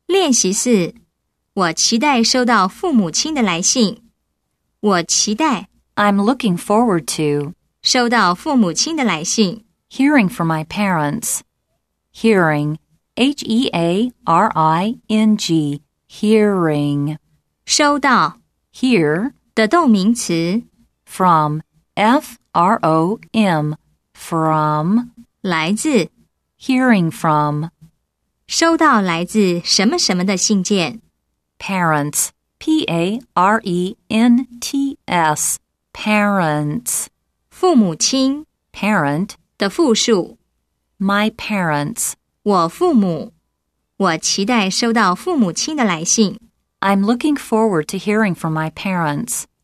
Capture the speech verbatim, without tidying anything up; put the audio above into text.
练习四，我期待收到父母亲的来信。我期待 I'm looking forward to 收到父母亲的来信。 hearing from my parents. Hearing, H E A R I N G, hearing. 收到 Hear, 的动名词 from, F R O M, from, 来自 hearing from, 收到来自什么什么的信件。 parents, P A R E N T S, parents. 父母亲 Parent, 的复数 my parents. 我父母。我期待收到父母亲的来信。 I'm looking forward to hearing from my parents.